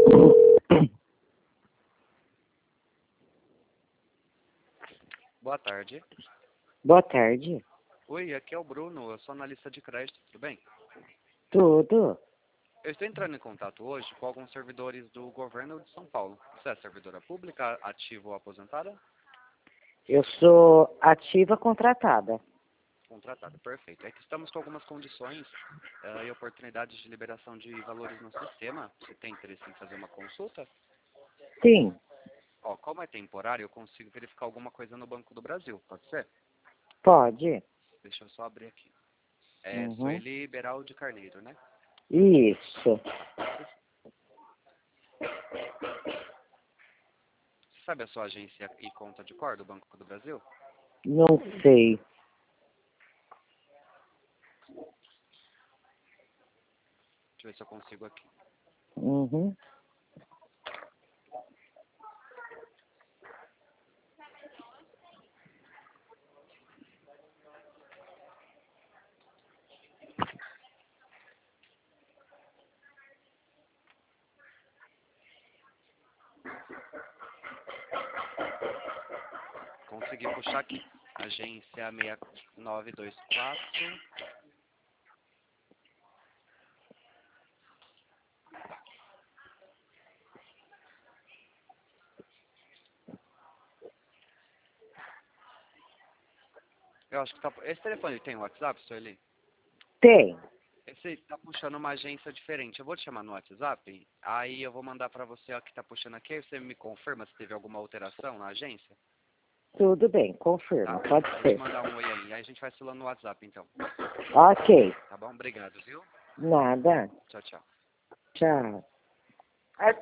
Boa tarde. Boa tarde. Oi, aqui é o Bruno, eu sou analista de crédito, tudo bem? Tudo? Eu estou entrando em contato hoje com alguns servidores do governo de São Paulo. Você é servidora pública, ativa ou aposentada? Eu sou ativa contratada. Contratada, perfeito. É que estamos com algumas condições e oportunidades de liberação de valores no sistema. Você tem interesse em fazer uma consulta? Sim, Ó, como é temporário, eu consigo verificar alguma coisa no Banco do Brasil, pode ser? pode. Deixa eu só abrir aqui. Uhum. Sueli Liberal de Carneiro, né? Isso. Você sabe a sua agência e conta de cor do Banco do Brasil? Não sei. Deixa eu ver se eu consigo aqui. Uhum. Consegui puxar aqui. Agência 6924. Eu acho que tá. Esse telefone tem WhatsApp, Sueli? Tem. Esse tá puxando uma agência diferente. Eu vou te chamar no WhatsApp. Aí eu vou mandar pra você a que tá puxando aqui. Aí você me confirma se teve alguma alteração na agência? Tudo bem, confirma. Tá? Pode Eu vou te ser. mandar um oi aí. Aí a gente vai se falando no WhatsApp, então. Ok. Tá bom? Obrigado, viu? Nada. Tchau, tchau. Tchau.